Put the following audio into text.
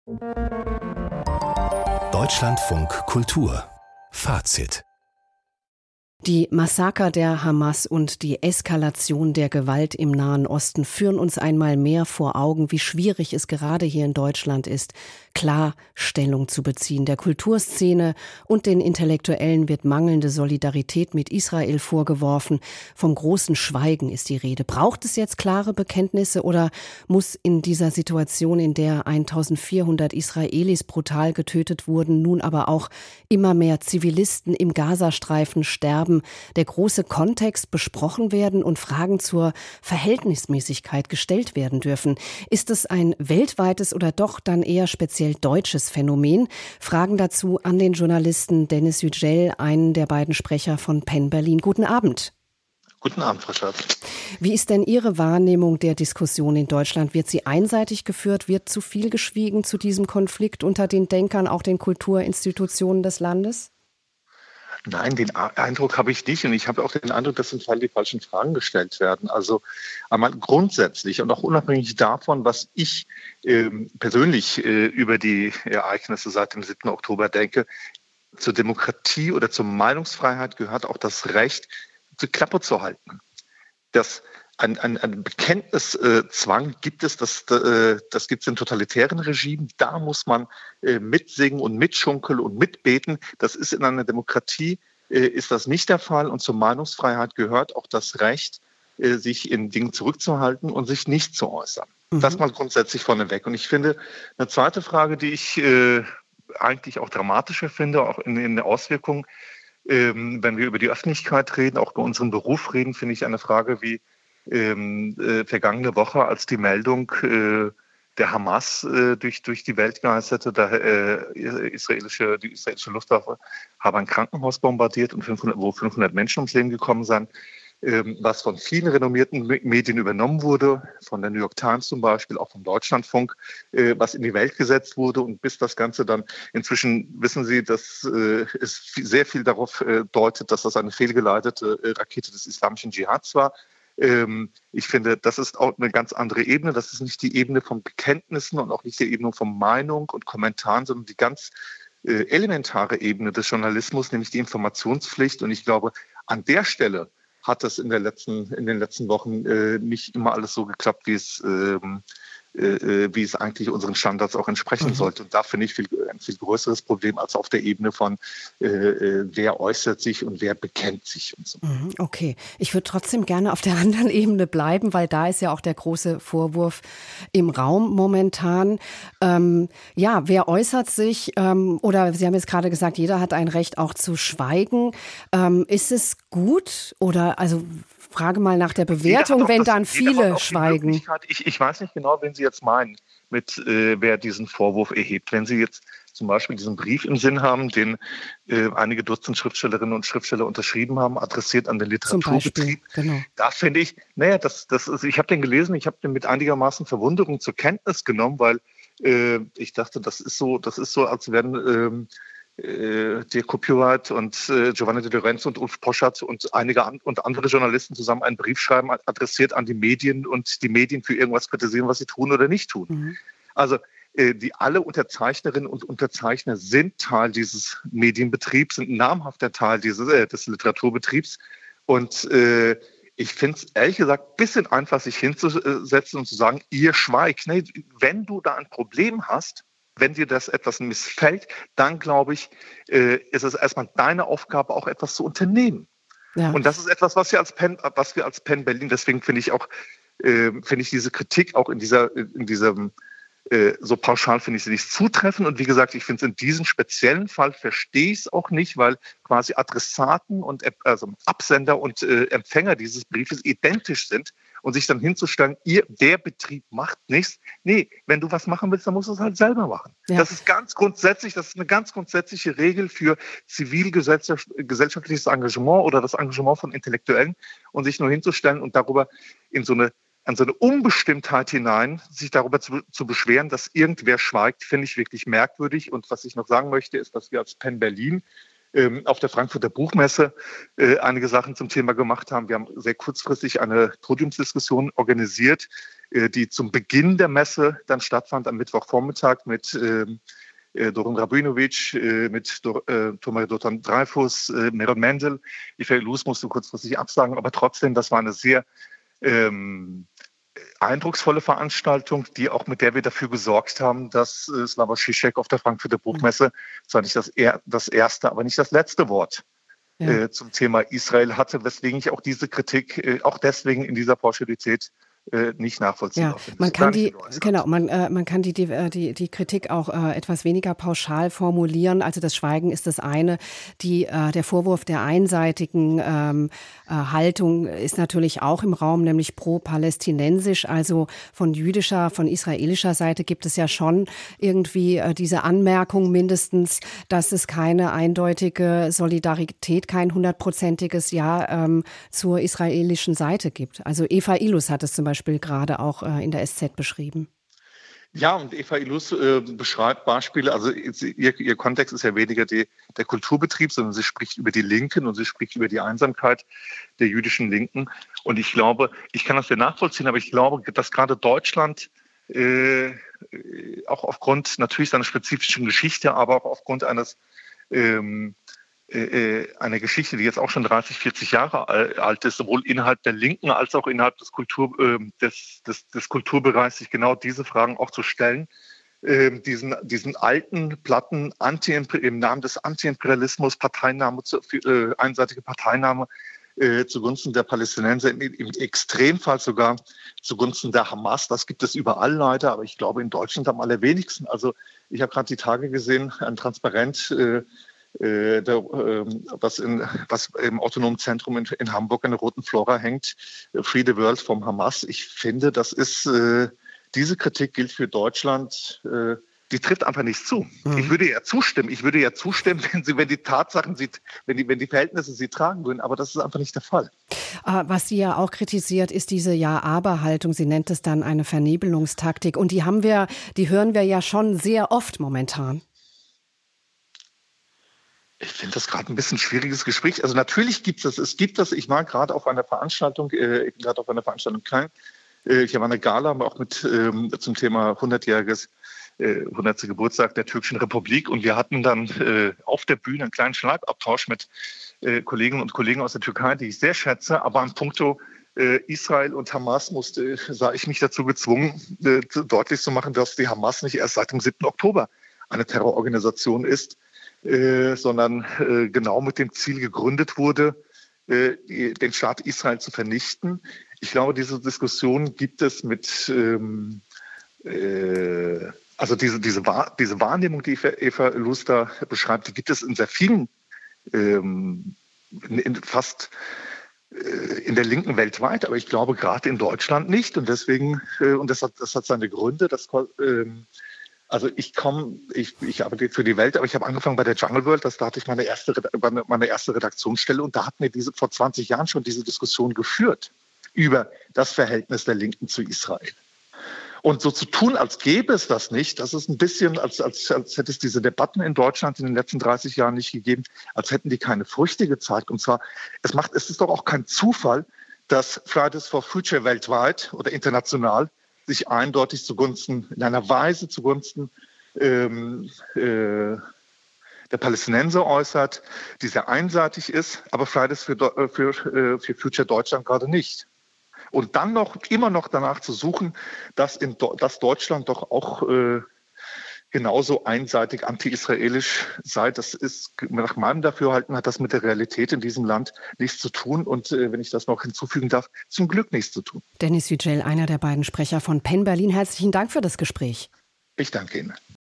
Deutschlandfunk Kultur Fazit. Die Massaker der Hamas und die Eskalation der Gewalt im Nahen Osten führen uns einmal mehr vor Augen, wie schwierig es gerade hier in Deutschland ist, klar Stellung zu beziehen. Der Kulturszene und den Intellektuellen wird mangelnde Solidarität mit Israel vorgeworfen. Vom großen Schweigen ist die Rede. Braucht es jetzt klare Bekenntnisse oder muss in dieser Situation, in der 1400 Israelis brutal getötet wurden, nun aber auch immer mehr Zivilisten im Gazastreifen sterben, der große Kontext besprochen werden und Fragen zur Verhältnismäßigkeit gestellt werden dürfen? Ist es ein weltweites oder doch dann eher speziell deutsches Phänomen? Fragen dazu an den Journalisten Dennis Yücel, einen der beiden Sprecher von PEN Berlin. Guten Abend. Guten Abend, Frau Schatz. Wie ist denn Ihre Wahrnehmung der Diskussion in Deutschland? Wird sie einseitig geführt? Wird zu viel geschwiegen zu diesem Konflikt unter den Denkern, auch den Kulturinstitutionen des Landes? Nein, den Eindruck habe ich nicht. Und ich habe auch den Eindruck, dass zum Teil die falschen Fragen gestellt werden. Also einmal grundsätzlich und auch unabhängig davon, was ich persönlich über die Ereignisse seit dem 7. Oktober denke, zur Demokratie oder zur Meinungsfreiheit gehört auch das Recht, die Klappe zu halten. Ein Bekenntniszwang gibt es, das gibt es in totalitären Regimen. Da muss man mitsingen und mitschunkeln und mitbeten. Das ist in einer Demokratie, ist das nicht der Fall. Und zur Meinungsfreiheit gehört auch das Recht, sich in Dingen zurückzuhalten und sich nicht zu äußern. Das mal grundsätzlich vorneweg. Und ich finde, eine zweite Frage, die ich eigentlich auch dramatischer finde, auch in der Auswirkung, wenn wir über die Öffentlichkeit reden, auch über unseren Beruf reden, finde ich eine Frage wie vergangene Woche, als die Meldung der Hamas durch die Welt geisterte, die israelische Luftwaffe habe ein Krankenhaus bombardiert und wo 500 Menschen ums Leben gekommen sind, was von vielen renommierten Medien übernommen wurde, von der New York Times zum Beispiel, auch vom Deutschlandfunk, was in die Welt gesetzt wurde. Und bis das Ganze dann inzwischen, wissen Sie, dass es sehr viel darauf deutet, dass das eine fehlgeleitete Rakete des islamischen Dschihads war. Ich finde, das ist auch eine ganz andere Ebene. Das ist nicht die Ebene von Bekenntnissen und auch nicht die Ebene von Meinung und Kommentaren, sondern die ganz elementare Ebene des Journalismus, nämlich die Informationspflicht. Und ich glaube, an der Stelle hat es in den letzten Wochen nicht immer alles so geklappt, wie es eigentlich unseren Standards auch entsprechen sollte. Und da finde ich ein viel größeres Problem als auf der Ebene von wer äußert sich und wer bekennt sich und so. Okay, ich würde trotzdem gerne auf der anderen Ebene bleiben, weil da ist ja auch der große Vorwurf im Raum momentan. Wer äußert sich? Oder Sie haben jetzt gerade gesagt, jeder hat ein Recht auch zu schweigen. Ist es gut oder also frage mal nach der Bewertung, wenn dann viele schweigen. Ich weiß nicht genau, wen Sie jetzt meinen, mit wer diesen Vorwurf erhebt. Wenn Sie jetzt zum Beispiel diesen Brief im Sinn haben, den einige Dutzend Schriftstellerinnen und Schriftsteller unterschrieben haben, adressiert an den Literaturbetrieb. Genau. Da finde ich, ich habe den gelesen, ich habe den mit einigermaßen Verwunderung zur Kenntnis genommen, weil ich dachte, das ist so, als wären Dirk Kupiewicz und Giovanni De Lorenzo und Ulf Poschardt und andere Journalisten zusammen einen Brief schreiben, adressiert an die Medien und die Medien für irgendwas kritisieren, was sie tun oder nicht tun. Also alle Unterzeichnerinnen und Unterzeichner sind Teil dieses Medienbetriebs, sind ein namhafter Teil des Literaturbetriebs. Und ich finde es ehrlich gesagt ein bisschen einfach, sich hinzusetzen und zu sagen, ihr schweigt. Nee, wenn du da ein Problem hast, wenn dir das etwas missfällt, dann glaube ich, ist es erstmal deine Aufgabe, auch etwas zu unternehmen. Ja. Und das ist etwas, was wir als PEN Berlin, deswegen finde ich diese Kritik auch in diesem so pauschal finde ich sie nicht zutreffend. Und wie gesagt, ich finde es in diesem speziellen Fall verstehe ich es auch nicht, weil quasi Adressaten und also Absender und Empfänger dieses Briefes identisch sind. Und sich dann hinzustellen, der Betrieb macht nichts. Nee, wenn du was machen willst, dann musst du es halt selber machen. Ja. Das ist eine ganz grundsätzliche Regel für zivilgesellschaftliches Engagement oder das Engagement von Intellektuellen und sich nur hinzustellen und darüber an so eine Unbestimmtheit hinein, sich darüber zu beschweren, dass irgendwer schweigt, finde ich wirklich merkwürdig. Und was ich noch sagen möchte, ist, dass wir als PEN Berlin auf der Frankfurter Buchmesse einige Sachen zum Thema gemacht haben. Wir haben sehr kurzfristig eine Podiumsdiskussion organisiert die zum Beginn der Messe dann stattfand am Mittwochvormittag mit Doron Rabinovic, mit Tomer Dotan Dreyfus, Meron Mendel. Efa Illouz musste kurzfristig absagen, aber trotzdem, das war eine sehr eindrucksvolle Veranstaltung, mit der wir dafür gesorgt haben, dass Slavoj Žižek auf der Frankfurter Buchmesse zwar nicht das erste, aber nicht das letzte Wort zum Thema Israel hatte, weswegen ich auch diese Kritik auch deswegen in dieser Pauschalität nicht nachvollziehbar finde. Man kann die Kritik auch etwas weniger pauschal formulieren. Also das Schweigen ist das eine. Der Vorwurf der einseitigen Haltung ist natürlich auch im Raum, nämlich pro-palästinensisch. Also von israelischer Seite gibt es ja schon irgendwie diese Anmerkung mindestens, dass es keine eindeutige Solidarität, kein 100%iges Ja zur israelischen Seite gibt. Also Efa Illouz hat es zum Beispiel gerade auch in der SZ beschrieben. Ja, und Efa Illouz beschreibt Beispiele, also ihr Kontext ist ja weniger der Kulturbetrieb, sondern sie spricht über die Linken und sie spricht über die Einsamkeit der jüdischen Linken. Und ich glaube, ich kann das ja nachvollziehen, aber ich glaube, dass gerade Deutschland auch aufgrund natürlich seiner spezifischen Geschichte, aber auch aufgrund einer Geschichte, die jetzt auch schon 30, 40 Jahre alt ist, sowohl innerhalb der Linken als auch innerhalb des Kulturbereichs, sich genau diese Fragen auch zu stellen. Diesen alten, platten, im Namen des Antiimperialismus, einseitige Parteinahme zugunsten der Palästinenser, im Extremfall sogar zugunsten der Hamas. Das gibt es überall leider, aber ich glaube in Deutschland am allerwenigsten. Also ich habe gerade die Tage gesehen, ein Transparent, was im Autonomen Zentrum in Hamburg an der Roten Flora hängt, Free the World vom Hamas. Ich finde, diese Kritik gilt für Deutschland, die trifft einfach nicht zu. Ich würde ja zustimmen, wenn die Tatsachen, wenn die Verhältnisse sie tragen würden, aber das ist einfach nicht der Fall. Was sie ja auch kritisiert, ist diese Ja-Aber-Haltung. Sie nennt es dann eine Vernebelungstaktik. Und die hören wir ja schon sehr oft momentan. Ich finde das gerade ein bisschen ein schwieriges Gespräch. Also natürlich gibt es das. Ich war gerade auf einer Veranstaltung, Klein. Ich habe eine Gala auch zum Thema 100. Geburtstag der Türkischen Republik. Und wir hatten dann auf der Bühne einen kleinen Schlagabtausch mit Kolleginnen und Kollegen aus der Türkei, die ich sehr schätze. Aber in puncto Israel und Hamas sah ich mich dazu gezwungen, deutlich zu machen, dass die Hamas nicht erst seit dem 7. Oktober eine Terrororganisation ist, sondern genau mit dem Ziel gegründet wurde, den Staat Israel zu vernichten. Ich glaube, diese Diskussion gibt es also diese Wahrnehmung, die Efa Illouz da beschreibt, die gibt es in sehr vielen, fast in der Linken weltweit, aber ich glaube gerade in Deutschland nicht. Und deswegen, das hat seine Gründe, also ich arbeite für die Welt, aber ich habe angefangen bei der Jungle World, da hatte ich meine erste Redaktionsstelle und da hatten wir vor 20 Jahren schon diese Diskussion geführt über das Verhältnis der Linken zu Israel. Und so zu tun, als gäbe es das nicht, das ist ein bisschen, als hätte es diese Debatten in Deutschland in den letzten 30 Jahren nicht gegeben, als hätten die keine Früchte gezeigt. Und zwar, es ist doch auch kein Zufall, dass Fridays for Future weltweit oder international sich eindeutig in einer Weise zugunsten der Palästinenser äußert, die sehr einseitig ist, aber Fridays für Future Deutschland gerade nicht. Und dann immer noch danach zu suchen, dass Deutschland doch auch genauso einseitig anti-israelisch sei, das ist nach meinem Dafürhalten, hat das mit der Realität in diesem Land nichts zu tun und wenn ich das noch hinzufügen darf, zum Glück nichts zu tun. Dennis Yücel, einer der beiden Sprecher von PEN Berlin. Herzlichen Dank für das Gespräch. Ich danke Ihnen.